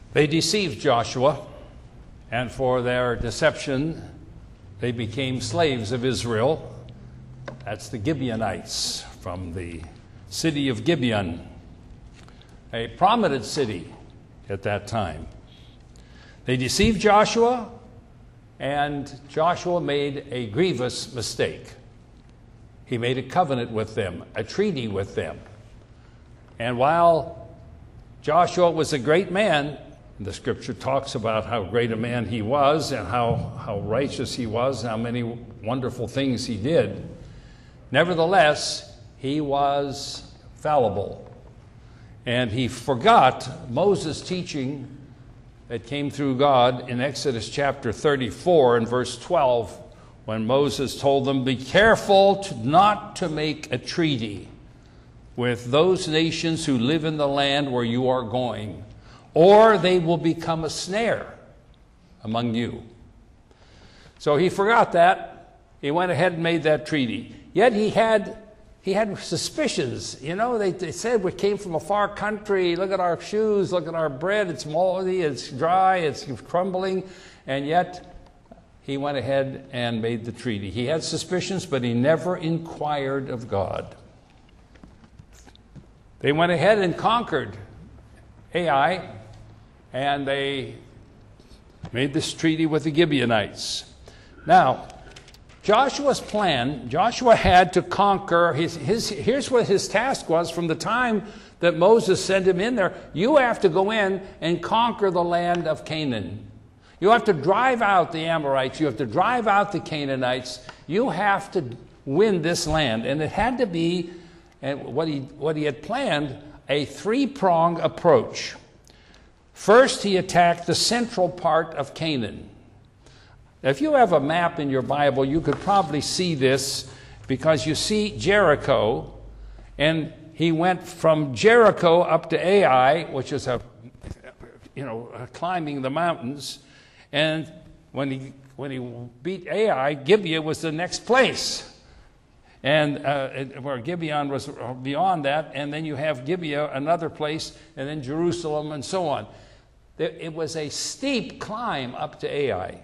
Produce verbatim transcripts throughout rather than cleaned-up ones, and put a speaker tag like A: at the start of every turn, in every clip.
A: They deceived Joshua, and for their deception, they became slaves of Israel. That's the Gibeonites from the city of Gibeon, a prominent city at that time. They deceived Joshua, and Joshua made a grievous mistake. He made a covenant with them, a treaty with them. And while Joshua was a great man, the scripture talks about how great a man he was and how, how righteous he was, and how many wonderful things he did. Nevertheless, he was fallible. And he forgot Moses' teaching that came through God in Exodus chapter thirty-four and verse twelve, when Moses told them, "Be careful to not to make a treaty with those nations who live in the land where you are going, or they will become a snare among you." So he forgot that. He went ahead and made that treaty. Yet he had he had suspicions. You know, they, they said we came from a far country. Look at our shoes. Look at our bread. It's moldy. It's dry. It's crumbling. And yet he went ahead and made the treaty. He had suspicions, but he never inquired of God. They went ahead and conquered Ai, and they made this treaty with the Gibeonites. Now, Joshua's plan, Joshua had to conquer, his, his, here's what his task was from the time that Moses sent him in there. You have to go in and conquer the land of Canaan. You have to drive out the Amorites. You have to drive out the Canaanites. You have to win this land. And it had to be, and what he, what he had planned, a three-pronged approach. First, he attacked the central part of Canaan. If you have a map in your Bible, you could probably see this, because you see Jericho, and he went from Jericho up to Ai, which is a, you know, climbing the mountains, and when he when he beat Ai, Gibeah was the next place. And uh, where Gibeon was beyond that, and then you have Gibeah, another place, and then Jerusalem, and so on. It was a steep climb up to Ai.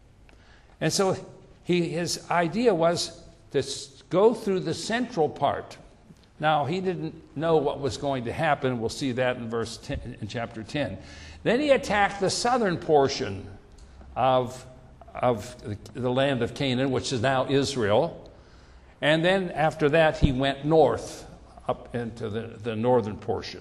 A: And so he, his idea was to go through the central part. Now, he didn't know what was going to happen. We'll see that in verse ten, in chapter ten. Then he attacked the southern portion of, of the land of Canaan, which is now Israel. And then after that, he went north up into the, the northern portion.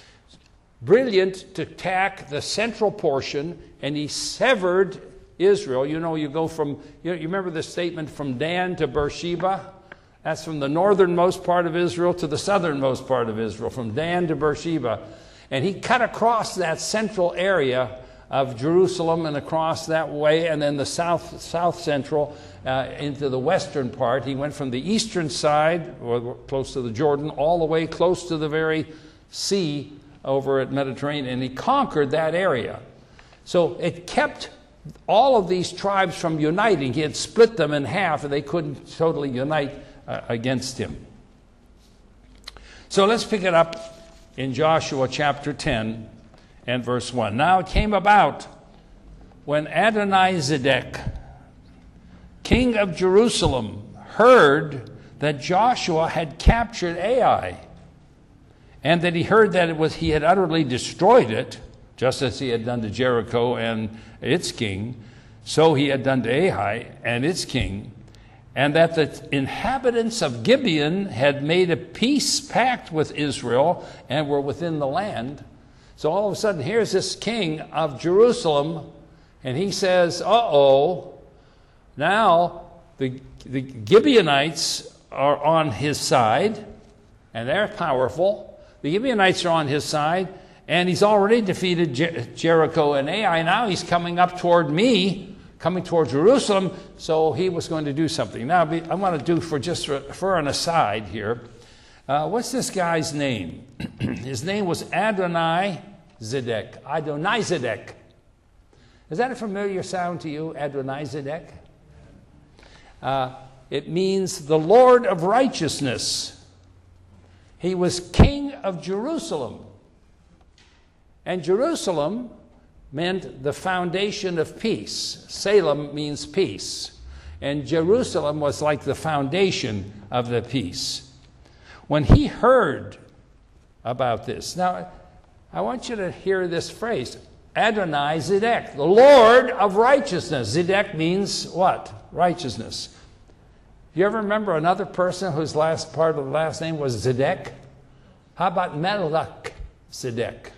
A: Brilliant to attack the central portion, and he severed Israel. You know, you go from, you, know, you remember the statement from Dan to Beersheba? That's from the northernmost part of Israel to the southernmost part of Israel, from Dan to Beersheba. And he cut across that central area of Jerusalem and across that way, and then the south, south central uh, into the western part. He went from the eastern side, or close to the Jordan, all the way close to the very sea over at Mediterranean, and he conquered that area. So it kept all of these tribes from uniting. He had split them in half, and they couldn't totally unite uh, against him. So let's pick it up in Joshua chapter ten and verse one. Now it came about when Adonizedek, king of Jerusalem, heard that Joshua had captured Ai, and that he heard that it was he had utterly destroyed it, just as he had done to Jericho and its king, so he had done to Ai and its king, and that the inhabitants of Gibeon had made a peace pact with Israel and were within the land. So all of a sudden, here's this king of Jerusalem, and he says, uh-oh, now the, the Gibeonites are on his side, and they're powerful. The Gibeonites are on his side, and he's already defeated Jer- Jericho and Ai. Now he's coming up toward me, coming toward Jerusalem, so he was going to do something. Now, I want to do for just for, for an aside here. Uh, what's this guy's name? His name was Adonizedek. Adonizedek. Is that a familiar sound to you, Adonizedek? Uh, it means the Lord of righteousness. He was king of Jerusalem. And Jerusalem meant the foundation of peace. Salem means peace. And Jerusalem was like the foundation of the peace. When he heard about this, now I want you to hear this phrase, Adonai Zedek, the Lord of righteousness. Zedek means what? Righteousness. You ever remember another person whose last part of the last name was Zedek? How about Melchizedek?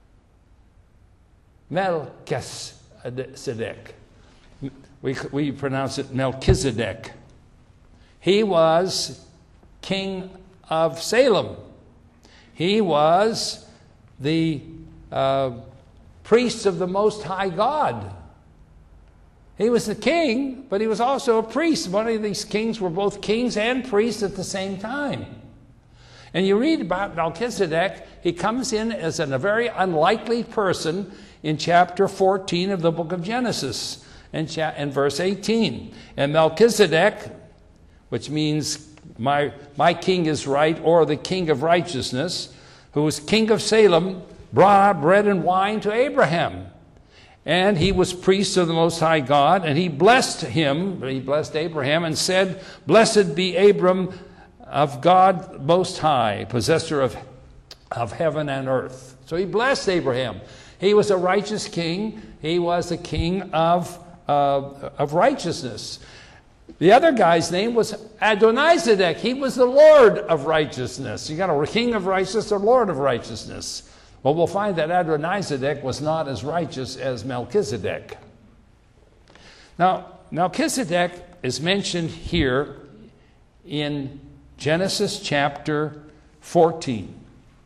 A: Melchizedek. We, we pronounce it Melchizedek. He was king of Salem. He was the uh, priest of the Most High God. He was the king, but he was also a priest. One of these kings were both kings and priests at the same time. And you read about Melchizedek, he comes in as a very unlikely person in chapter fourteen of the book of Genesis, and, cha- and verse eighteen. And Melchizedek, which means my, my king is right, or the king of righteousness, who was king of Salem, brought bread and wine to Abraham. And he was priest of the Most High God, and he blessed him, he blessed Abraham, and said, Blessed be Abram of God Most High, possessor of, of heaven and earth. So he blessed Abraham. He was a righteous king. He was the king of, uh, of righteousness. The other guy's name was Adonizedek. He was the Lord of righteousness. You got a king of righteousness or Lord of righteousness. Well, we'll find that Adonizedek was not as righteous as Melchizedek. Now, Melchizedek is mentioned here in Genesis chapter fourteen.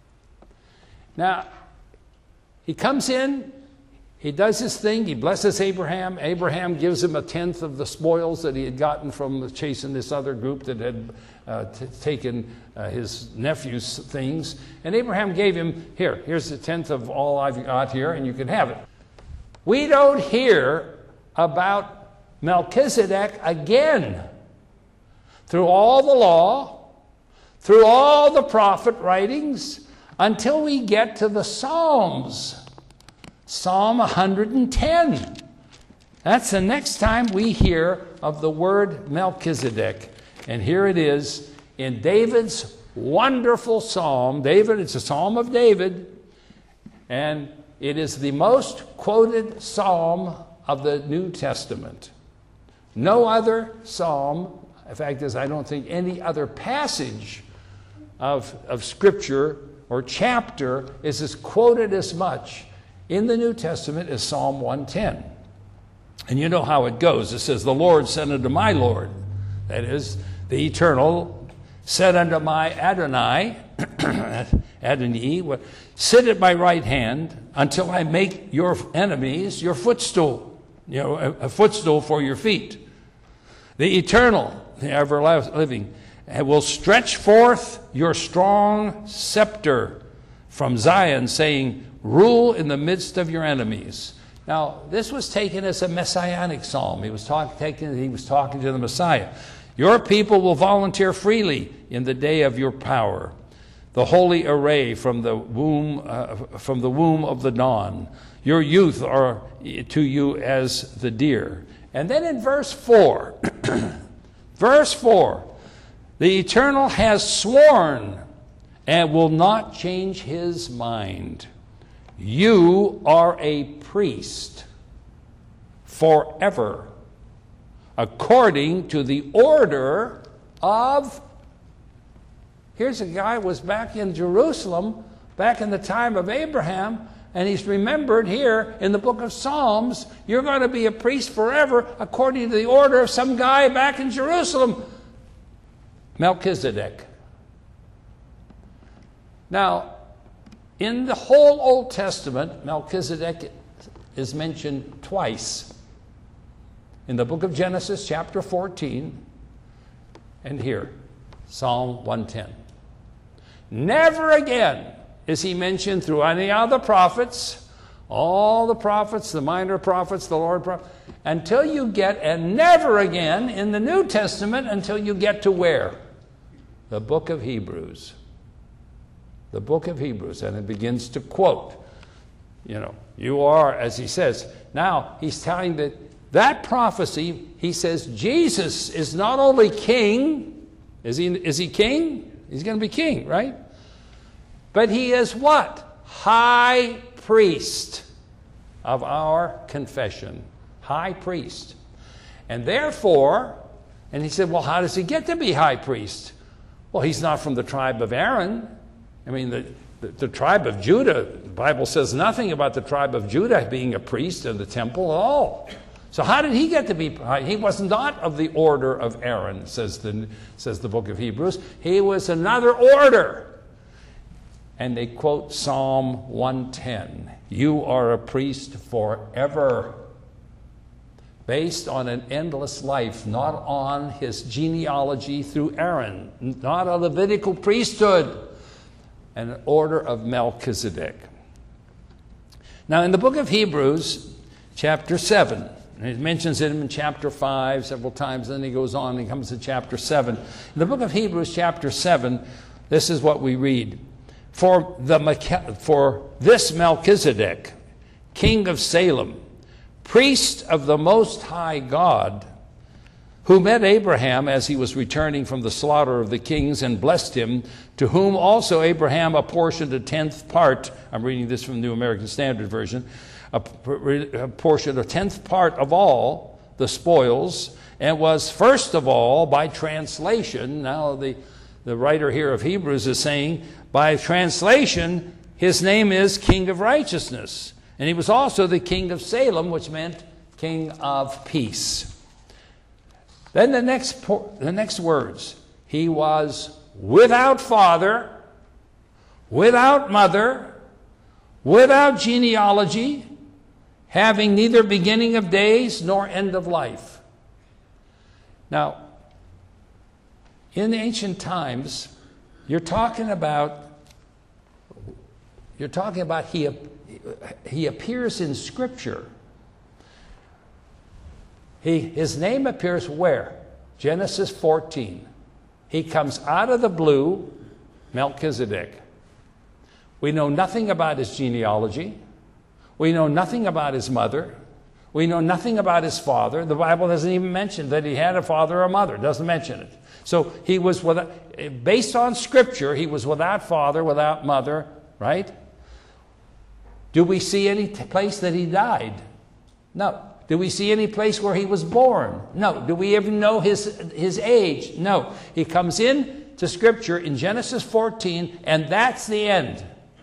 A: Now, he comes in, he does his thing, he blesses Abraham. Abraham gives him a tenth of the spoils that he had gotten from chasing this other group that had uh, t- taken uh, his nephew's things. And Abraham gave him, here, here's a tenth of all I've got here, and you can have it. We don't hear about Melchizedek again. Through all the law, through all the prophet writings, until we get to the Psalms. Psalm one hundred ten. That's the next time we hear of the word Melchizedek. And here it is in David's wonderful psalm. David, it's a psalm of David. And it is the most quoted psalm of the New Testament. No other psalm, in fact, as I don't think any other passage of, of Scripture or chapter is as quoted as much in the New Testament as Psalm one ten. And you know how it goes. It says, the Lord said unto my Lord, that is, the eternal, said unto my Adonai, Adonai, sit at my right hand until I make your enemies your footstool, you know, a, a footstool for your feet. The eternal, the ever-living, will stretch forth your strong scepter from Zion, saying, rule in the midst of your enemies. Now, this was taken as a messianic psalm. He was, talk, taken, he was talking to the Messiah. Your people will volunteer freely in the day of your power. The holy array from the womb, uh, from the womb of the dawn. Your youth are to you as the deer. And then in verse four, verse four, the Eternal has sworn and will not change his mind. You are a priest forever, according to the order of... Here's a guy who was back in Jerusalem, back in the time of Abraham, and he's remembered here in the book of Psalms, you're going to be a priest forever, according to the order of some guy back in Jerusalem, Melchizedek. Now, in the whole Old Testament, Melchizedek is mentioned twice. In the book of Genesis, chapter fourteen, and here, Psalm one ten. Never again is he mentioned through any other prophets, all the prophets, the minor prophets, the Lord prophets, until you get, and never again in the New Testament until you get to where? The book of Hebrews. The book of Hebrews, and it begins to quote, you know, You are, as he says. Now, he's telling that that prophecy, he says, Jesus is not only king. Is he, is he king? He's going to be king, right? But he is what? High priest of our confession. High priest. And therefore, and he said, well, how does he get to be high priest? Well, he's not from the tribe of Aaron. I mean, the, the, the tribe of Judah, the Bible says nothing about the tribe of Judah being a priest in the temple at all. So how did he get to be? He was not of the order of Aaron, says the, says the book of Hebrews. He was another order. And they quote Psalm one ten. You are a priest forever. Based on an endless life, not on his genealogy through Aaron, not a Levitical priesthood, an order of Melchizedek. Now in the book of Hebrews, chapter seven, and it mentions it in chapter five several times, then he goes on and comes to chapter seven. In the book of Hebrews, chapter seven, this is what we read. For, the, for this Melchizedek, king of Salem, priest of the Most High God, who met Abraham as he was returning from the slaughter of the kings and blessed him, to whom also Abraham apportioned a tenth part, I'm reading this from the New American Standard Version, apportioned a tenth part of all the spoils, and was first of all, by translation, now the, the writer here of Hebrews is saying, by translation, his name is King of Righteousness. And he was also the king of Salem, which meant king of peace. Then the next, the next words, he was without father, without mother, without genealogy, having neither beginning of days nor end of life. Now, in ancient times, you're talking about, you're talking about he He appears in Scripture. He, his name appears where? Genesis fourteen. He comes out of the blue, Melchizedek. We know nothing about his genealogy. We know nothing about his mother. We know nothing about his father. The Bible doesn't even mention that he had a father or mother. It doesn't mention it. So he was without, based on Scripture, he was without father, without mother, right? Do we see any place that he died? No. Do we see any place where he was born? No. Do we even know his, his age? No. He comes in to Scripture in Genesis fourteen, and that's the end.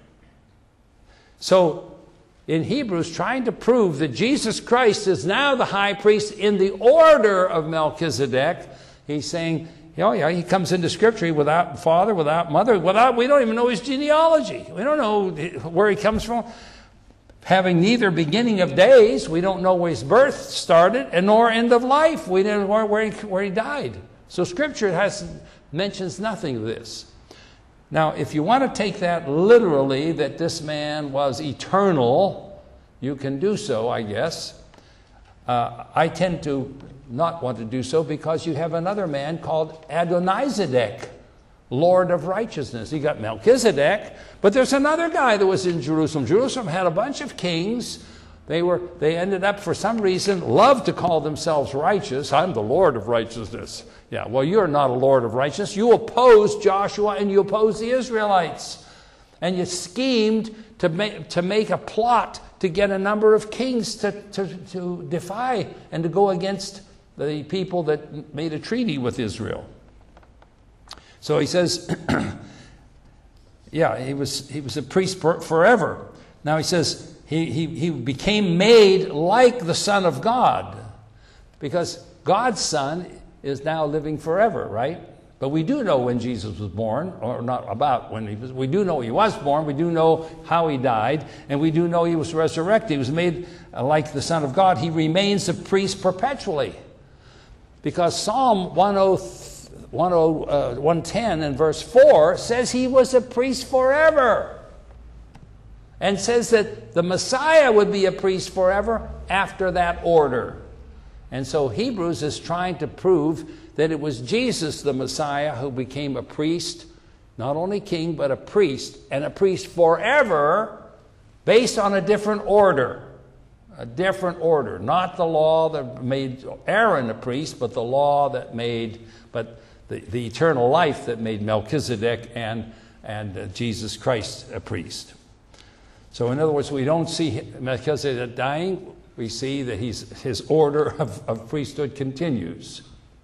A: So, in Hebrews, trying to prove that Jesus Christ is now the high priest in the order of Melchizedek, he's saying, oh yeah, he comes into Scripture without father, without mother, without, we don't even know his genealogy. We don't know where he comes from. Having neither beginning of days, we don't know where his birth started, and nor end of life, we don't know where he, where he died. So Scripture has, mentions nothing of this. Now, if you want to take that literally, that this man was eternal, you can do so, I guess. Uh, I tend to not want to do so because you have another man called Adonizedek, Lord of Righteousness. You got Melchizedek, but there's another guy that was in Jerusalem. Jerusalem had a bunch of kings. They were, they ended up, for some reason, loved to call themselves righteous. I'm the Lord of Righteousness. Yeah, well, you're not a Lord of Righteousness. You opposed Joshua and you opposed the Israelites. And you schemed to make, to make a plot to get a number of kings to, to, to defy and to go against the people that made a treaty with Israel. So he says, yeah, he was, he was a priest for, forever. Now he says, he, he, he became made like the Son of God, because God's Son is now living forever, right? But we do know when Jesus was born, or not about when he was, we do know he was born, we do know how he died, and we do know he was resurrected. He was made like the Son of God. He remains a priest perpetually. Because Psalm one ten and verse four says he was a priest forever. And says that the Messiah would be a priest forever after that order. And so Hebrews is trying to prove that it was Jesus, the Messiah, who became a priest, not only king, but a priest, and a priest forever based on a different order. A different order. Not the law that made Aaron a priest, but the law that made, but the, the eternal life that made Melchizedek and, and uh, Jesus Christ a priest. So in other words, we don't see Melchizedek dying. We see that he's, his order of, of priesthood continues.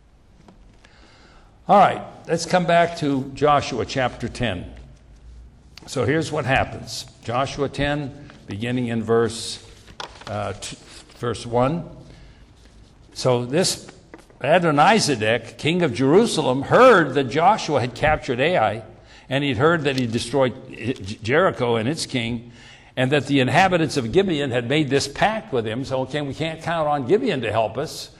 A: All right, let's come back to Joshua chapter ten. So here's what happens. Joshua ten, beginning in verse, uh, t- verse one. So this Adonizedek, king of Jerusalem, heard that Joshua had captured Ai, and he'd heard that he destroyed Jericho and its king, and that the inhabitants of Gibeon had made this pact with him. So okay, we can't count on Gibeon to help us.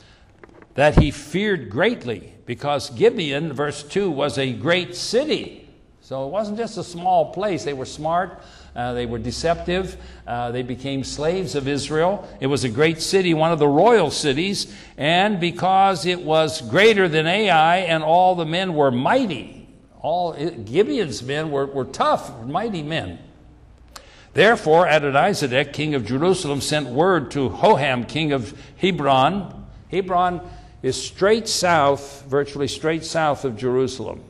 A: That he feared greatly, because Gibeon, verse two, was a great city. So it wasn't just a small place. They were smart. Uh, they were deceptive. Uh, they became slaves of Israel. It was a great city, one of the royal cities. And because it was greater than Ai, and all the men were mighty. All Gibeon's men were, were tough, mighty men. Therefore, Adonizedek, king of Jerusalem, sent word to Hoham, king of Hebron. Hebron is straight south, virtually straight south of Jerusalem.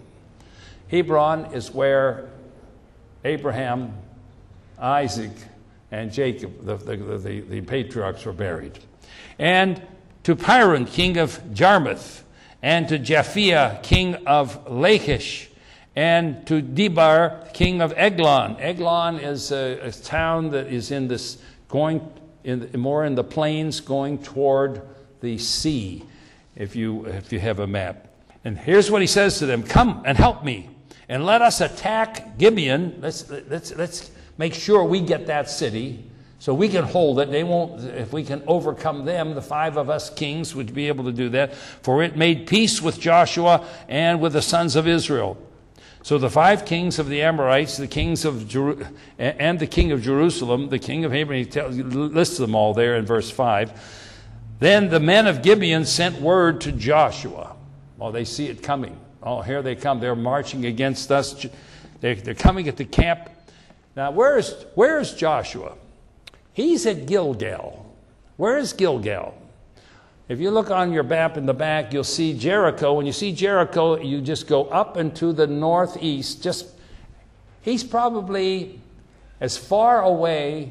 A: Hebron is where Abraham, Isaac, and Jacob, the, the, the, the patriarchs, were buried. And to Piron, king of Jarmuth, and to Japhia, king of Lachish, and to Debar, king of Eglon. Eglon is a, a town that is in this, going in, more in the plains, going toward the sea, if you, if you have a map. And here's what he says to them: come and help me, and let us attack Gibeon. Let's, let's, let's make sure we get that city so we can hold it. They won't, if we can overcome them, the five of us kings would be able to do that. For it made peace with Joshua and with the sons of Israel. So the five kings of the Amorites, the kings of Jeru- and the king of Jerusalem, the king of Hebron, he tells, lists them all there in verse five. Then the men of Gibeon sent word to Joshua. Oh, they see it coming. Oh, here they come. They're marching against us. They're, they're coming at the camp. Now, where's where's Joshua? He's at Gilgal. Where is Gilgal? If you look on your map in the back, you'll see Jericho. When you see Jericho, you just go up and to the northeast. Just, he's probably as far away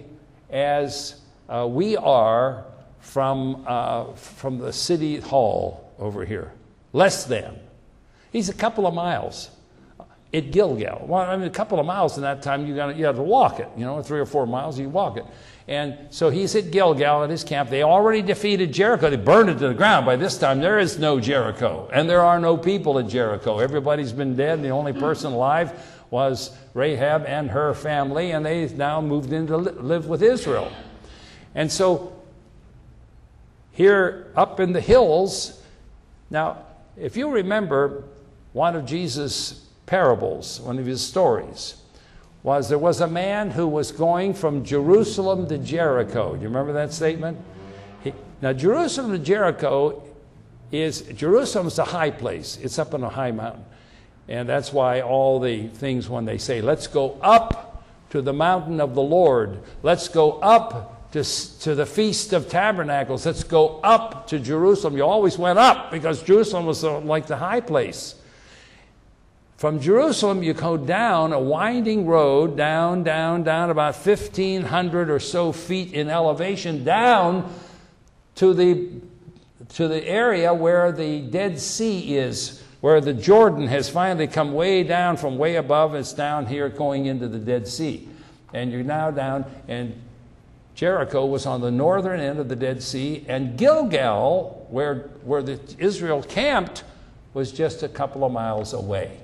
A: as uh, we are from uh, from the city hall over here. Less than. He's a couple of miles at Gilgal. Well, I mean, a couple of miles in that time, you got you have to walk it. You know, three or four miles, you walk it. And so he's at Gilgal at his camp. They already defeated Jericho. They burned it to the ground. By this time, there is no Jericho, and there are no people at Jericho. Everybody's been dead. The only person alive was Rahab and her family, and they now moved in to live with Israel. And so here up in the hills, now, if you remember, one of Jesus' parables, one of his stories, was there was a man who was going from Jerusalem to Jericho. Do you remember that statement? He, now, Jerusalem to Jericho is, Jerusalem's a high place. It's up on a high mountain. And that's why all the things when they say, let's go up to the mountain of the Lord. Let's go up to, to the Feast of Tabernacles. Let's go up to Jerusalem. You always went up because Jerusalem was uh, like the high place. From Jerusalem, you go down a winding road, down, down, down, about fifteen hundred or so feet in elevation, down to the, to the area where the Dead Sea is, where the Jordan has finally come way down from way above. It's down here going into the Dead Sea. And you're now down, and Jericho was on the northern end of the Dead Sea, and Gilgal, where, where the Israel camped, was just a couple of miles away.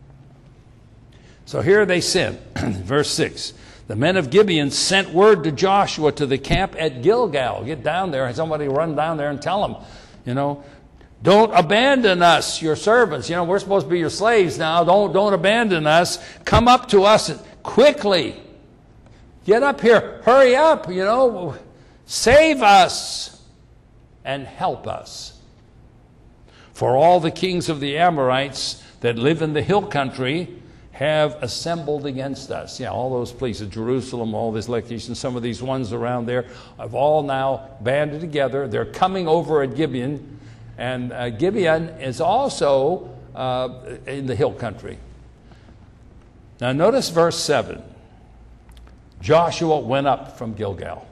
A: So here they sent, verse six, the men of Gibeon sent word to Joshua to the camp at Gilgal. Get down there, and somebody run down there and tell them, you know, don't abandon us, your servants. You know, we're supposed to be your slaves now. Don't, don't abandon us. Come up to us quickly. Get up here. Hurry up, you know. Save us and help us. For all the kings of the Amorites that live in the hill country have assembled against us. Yeah, all those places, Jerusalem, all this Lachish, and some of these ones around there have all now banded together. They're coming over at Gibeon, and uh, Gibeon is also uh, in the hill country. Now notice verse seven. Joshua went up from Gilgal.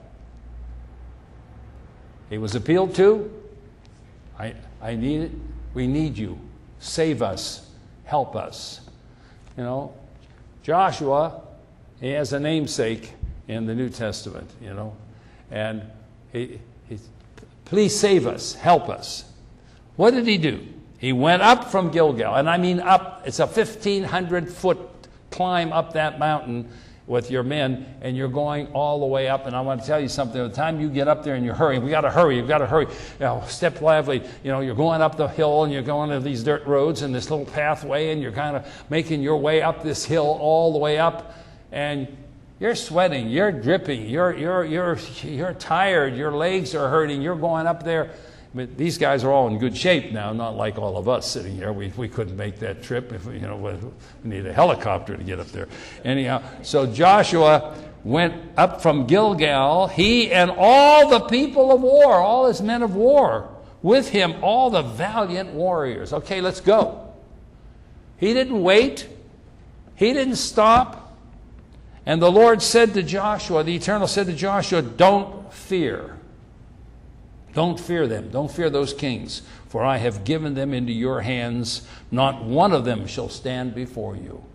A: He was appealed to. I, I need it. We need you. Save us. Help us. You know, Joshua, he has a namesake in the New Testament, you know, and he, he, please save us, help us. What did he do? He went up from Gilgal, and I mean up. It's a fifteen hundred foot climb up that mountain with your men, and you're going all the way up. And I want to tell you something. By the time you get up there and you're hurrying, we got to hurry. You've got to hurry. You know, step lively. You know, you're going up the hill, and you're going to these dirt roads and this little pathway, and you're kind of making your way up this hill all the way up, and you're sweating. You're dripping. You're you're you're you're tired. Your legs are hurting. You're going up there. But these guys are all in good shape now, not like all of us sitting here. We we couldn't make that trip if we, you know, we need a helicopter to get up there. Anyhow, so Joshua went up from Gilgal, he and all the people of war, all his men of war, with him all the valiant warriors. Okay, let's go. He didn't wait. He didn't stop. And the Lord said to Joshua, the Eternal said to Joshua, don't fear. Don't fear them. Don't fear those kings, for I have given them into your hands. Not one of them shall stand before you.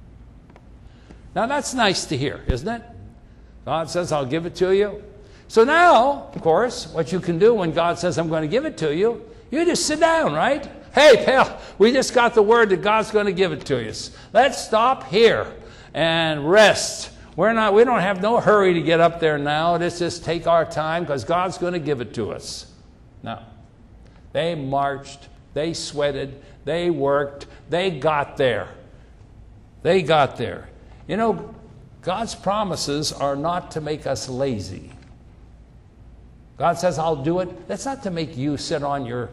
A: Now that's nice to hear, isn't it? God says, I'll give it to you. So now, of course, what you can do when God says, I'm going to give it to you, you just sit down, right? Hey, pal, we just got the word that God's going to give it to us. Let's stop here and rest. We're not, we don't have no hurry to get up there now. Let's just take our time because God's going to give it to us. No. They marched. They sweated. They worked. They got there. They got there. You know, God's promises are not to make us lazy. God says, I'll do it. That's not to make you sit on your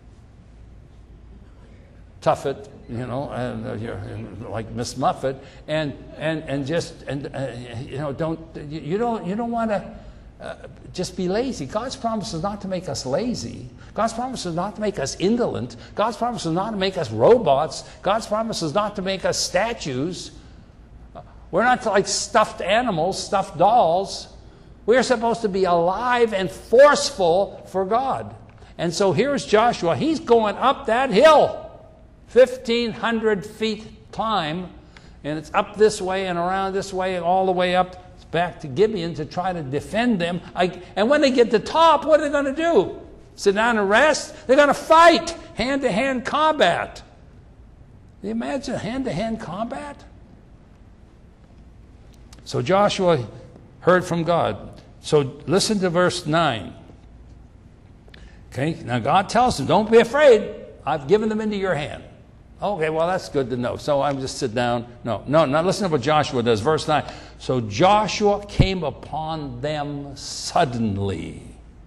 A: tuffet, you know, and uh, you're, and like Miss Muffet, and and and just and uh, you know, don't you, you don't you don't want to uh, just be lazy. God's promise is not to make us lazy. God's promise is not to make us indolent. God's promise is not to make us robots. God's promise is not to make us statues. We're not like stuffed animals, stuffed dolls. We're supposed to be alive and forceful for God. And so here's Joshua. He's going up that hill. fifteen hundred feet climb, and it's up this way and around this way and all the way up. It's back to Gibeon to try to defend them. I, and when they get to the top, what are they going to do? Sit down and rest? They're going to fight hand-to-hand combat. Can you imagine hand-to-hand combat? So Joshua heard from God. So listen to verse nine. Okay, now God tells him, don't be afraid. I've given them into your hand. Okay, well, that's good to know. So I'm just sit down. No, no, now listen to what Joshua does. Verse nine. So Joshua came upon them suddenly.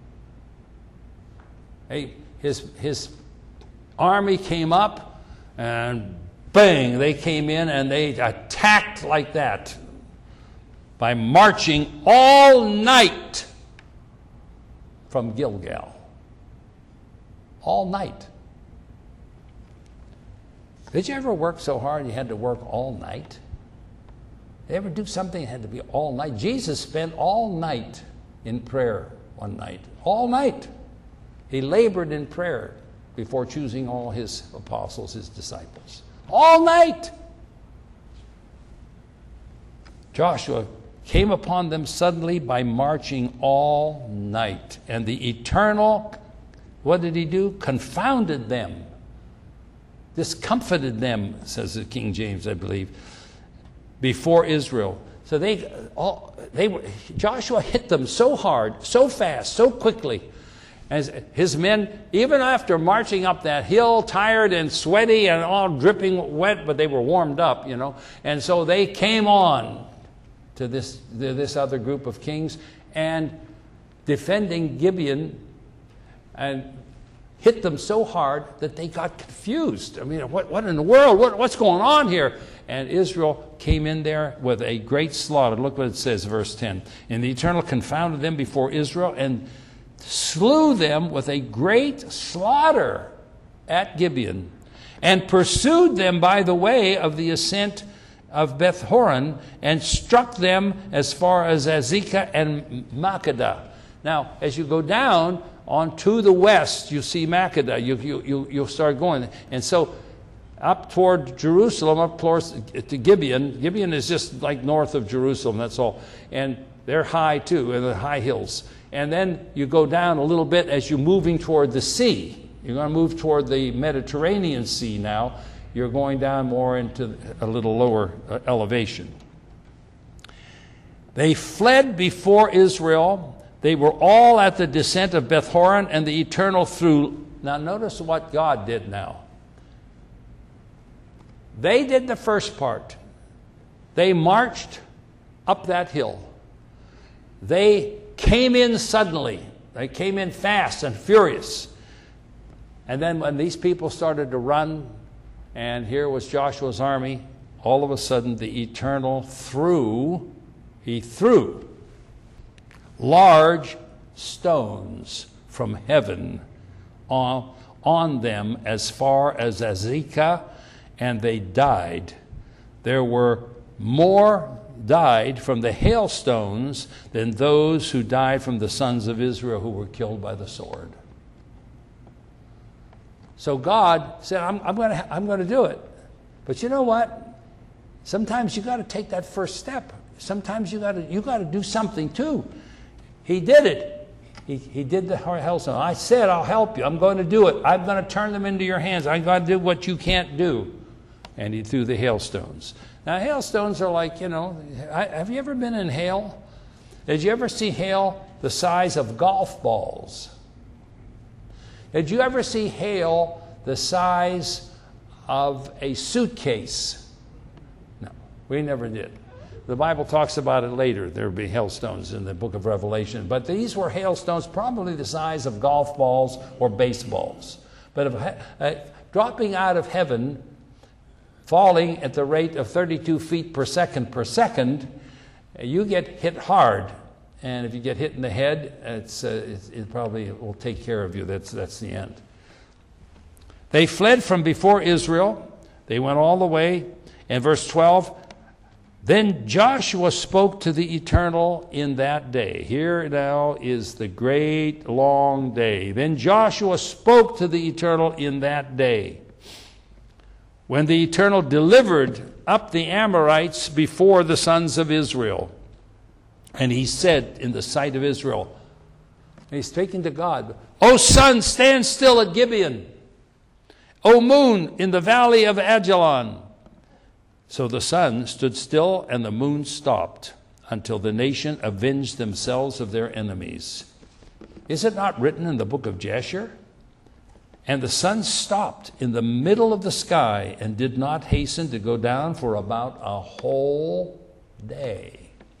A: Hey, his, his army came up, and bang, they came in, and they attacked like that by marching all night from Gilgal. All night. Did you ever work so hard you had to work all night? Did you ever do something that had to be all night? Jesus spent all night in prayer one night. All night. He labored in prayer before choosing all his apostles, his disciples. All night. Joshua came upon them suddenly by marching all night. And the Eternal, what did he do? Confounded them. Discomfited them, says the King James, I believe, before Israel. So they, all, they were, Joshua hit them so hard, so fast, so quickly. As his men, even after marching up that hill, tired and sweaty and all dripping wet, but they were warmed up, you know. And so they came on to this, to this other group of kings and defending Gibeon. And hit them so hard that they got confused. I mean, what, what in the world? What, what's going on here? And Israel came in there with a great slaughter. Look what it says, verse ten. And the Eternal confounded them before Israel and slew them with a great slaughter at Gibeon, and pursued them by the way of the ascent of Beth Horon, and struck them as far as Azekah and Makkedah. Now, as you go down on to the west, you see Makkedah. You, you, you, you'll start going. And so up toward Jerusalem, up towards to Gibeon. Gibeon is just like north of Jerusalem, that's all. And they're high too, in the high hills. And then you go down a little bit as you're moving toward the sea. You're going to move toward the Mediterranean Sea now. You're going down more into a little lower uh, elevation. They fled before Israel. They were all at the descent of Beth Horon, and the Eternal threw. Now notice what God did now. They did the first part. They marched up that hill. They came in suddenly. They came in fast and furious. And then when these people started to run, and here was Joshua's army, all of a sudden the Eternal threw, he threw large stones from heaven on, on them as far as Azekah, and they died. There were more died from the hailstones than those who died from the sons of Israel who were killed by the sword. So God said, I'm, I'm going to I'm going to do it. But you know what? Sometimes you got to take that first step. Sometimes you got to you got to do something too. He did it. He, he did the hailstone. I said, I'll help you. I'm going to do it. I'm going to turn them into your hands. I'm going to do what you can't do. And he threw the hailstones. Now, hailstones are like, you know, I, have you ever been in hail? Did you ever see hail the size of golf balls? Did you ever see hail the size of a suitcase? No, we never did. The Bible talks about it later. There will be hailstones in the book of Revelation. But these were hailstones probably the size of golf balls or baseballs. But if, uh, dropping out of heaven, falling at the rate of thirty-two feet per second per second, you get hit hard. And if you get hit in the head, it's, uh, it, it probably will take care of you. That's, that's the end. They fled from before Israel. They went all the way. And verse twelve, then Joshua spoke to the Eternal in that day. Here now is the great long day. Then Joshua spoke to the Eternal in that day, when the Eternal delivered up the Amorites before the sons of Israel. And he said in the sight of Israel, and he's speaking to God, O sun, stand still at Gibeon. O moon, in the valley of Ajalon. So the sun stood still and the moon stopped until the nation avenged themselves of their enemies. Is it not written in the book of Jasher? And the sun stopped in the middle of the sky and did not hasten to go down for about a whole day.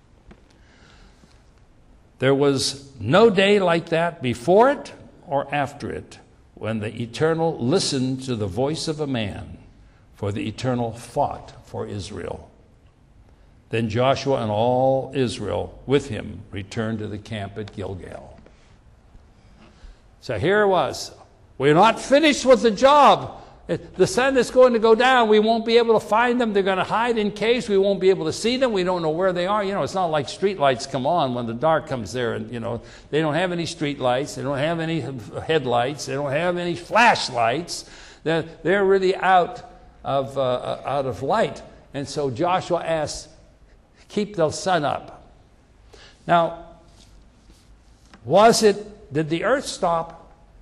A: There was no day like that before it or after it, when the Eternal listened to the voice of a man, for the Eternal fought for Israel. Then Joshua and all Israel with him returned to the camp at Gilgal. So here it was. We're not finished with the job. The sun is going to go down. We won't be able to find them. They're going to hide in caves. We won't be able to see them. We don't know where they are. You know, it's not like street lights come on when the dark comes there. And, you know, they don't have any street lights. They don't have any headlights. They don't have any flashlights. They're, they're really out of, uh, out of light. And so Joshua asked, keep the sun up. Now, was it, did the earth stop?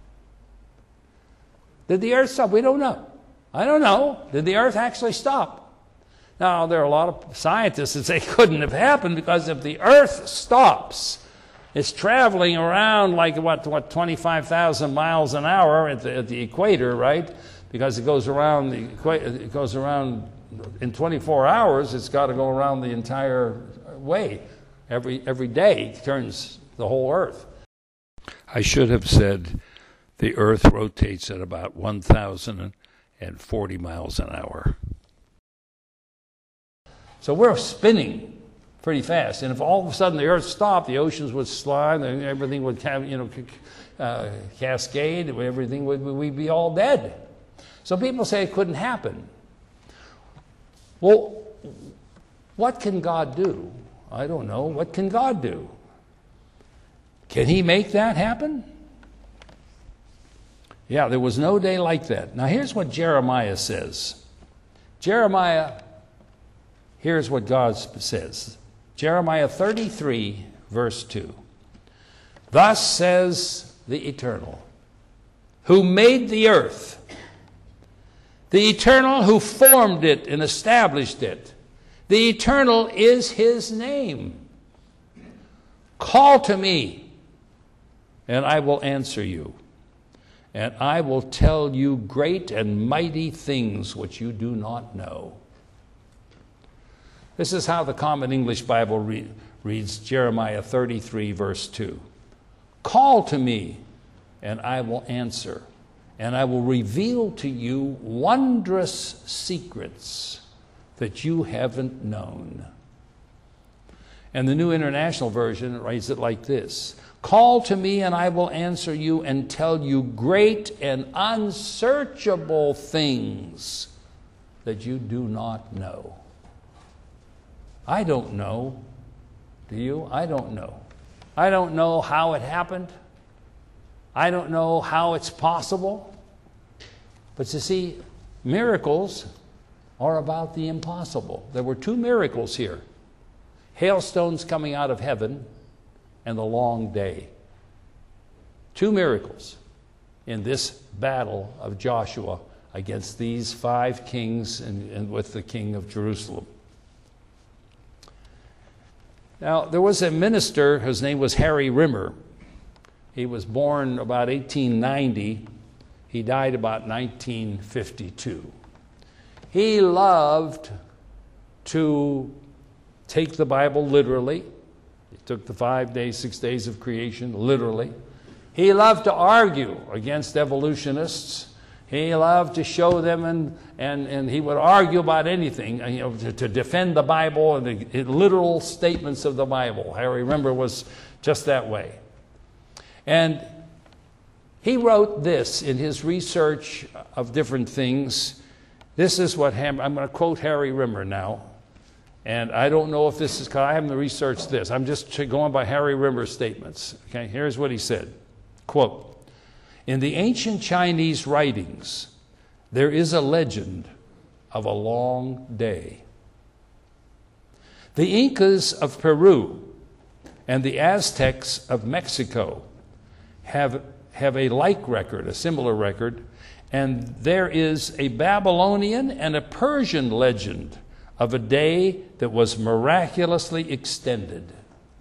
A: Did the earth stop? We don't know. I don't know. Did the earth actually stop? Now, there are a lot of scientists that say it couldn't have happened, because if the earth stops, it's traveling around like, what, what twenty-five thousand miles an hour at the, at the equator, right? Because it goes around the equator, it goes around in twenty-four hours, it's got to go around the entire way. Every, every day it turns the whole earth. I should have said the earth rotates at about one thousand forty miles an hour. So we're spinning pretty fast. And if all of a sudden the earth stopped, the oceans would slide, and everything would have, you know, uh, cascade, everything would, we'd be all dead. So people say it couldn't happen. Well, what can God do? I don't know. What can God do? Can he make that happen? Yeah, there was no day like that. Now here's what Jeremiah says. Jeremiah, here's what God says. Jeremiah thirty-three, verse two. Thus says the Eternal, who made the earth, the Eternal who formed it and established it. The Eternal is his name. Call to me, and I will answer you, and I will tell you great and mighty things which you do not know. This is how the Common English Bible re- reads Jeremiah thirty-three, verse two. Call to me, and I will answer, and I will reveal to you wondrous secrets that you haven't known. And the New International Version writes it like this. Call to me, and I will answer you and tell you great and unsearchable things that you do not know. I don't know. Do you? I don't know. I don't know how it happened. I don't know how it's possible. But you see, miracles are about the impossible. There were two miracles here. Hailstones coming out of heaven and the long day. Two miracles in this battle of Joshua against these five kings and, and with the king of Jerusalem. Now, there was a minister whose name was Harry Rimmer. He was born about eighteen ninety. He died about nineteen fifty-two. He loved to take the Bible literally. He took the five days, six days of creation literally. He loved to argue against evolutionists. He loved to show them, and, and, and he would argue about anything, you know, to, to defend the Bible and the, the literal statements of the Bible. Harry Rimmer was just that way. And he wrote this in his research of different things. This is what, I'm going to quote Harry Rimmer now. And I don't know if this is, I haven't researched this. I'm just going by Harry Rimmer's statements. Okay, here's what he said. Quote, in the ancient Chinese writings, there is a legend of a long day. The Incas of Peru and the Aztecs of Mexico have, have a like record, a similar record, and there is a Babylonian and a Persian legend of a day that was miraculously extended.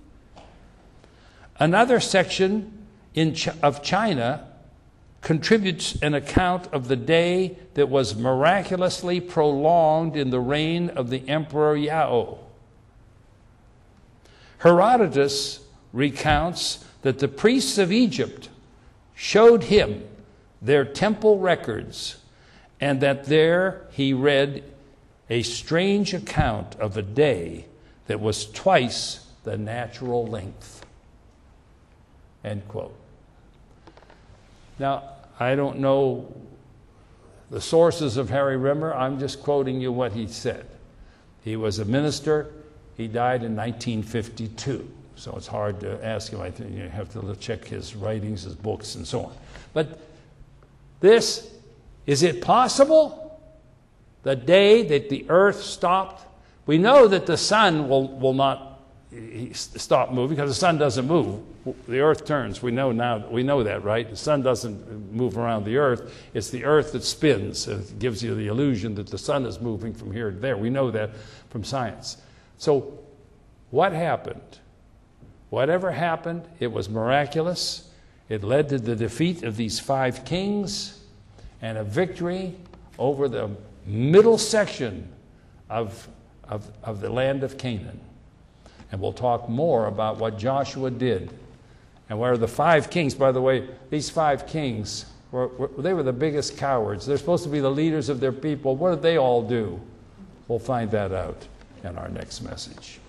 A: Another section in Ch- of China contributes an account of the day that was miraculously prolonged in the reign of the Emperor Yao. Herodotus recounts that the priests of Egypt showed him their temple records, and that there he read a strange account of a day that was twice the natural length. End quote. Now, I don't know the sources of Harry Rimmer. I'm just quoting you what he said. He was a minister. He died in nineteen fifty-two. So it's hard to ask him. I think you have to check his writings, his books, and so on. But this, is it possible? The day that the earth stopped? We know that the sun will, will not stop moving because the sun doesn't move. The earth turns. We know now. We know that, right? The sun doesn't move around the earth. It's the earth that spins. It gives you the illusion that the sun is moving from here to there. We know that from science. So what happened? Whatever happened, it was miraculous. It led to the defeat of these five kings and a victory over the middle section of, of, of the land of Canaan. And we'll talk more about what Joshua did And where the five kings, by the way, these five kings, were, were, they were the biggest cowards. They're supposed to be the leaders of their people. What did they all do? We'll find that out in our next message.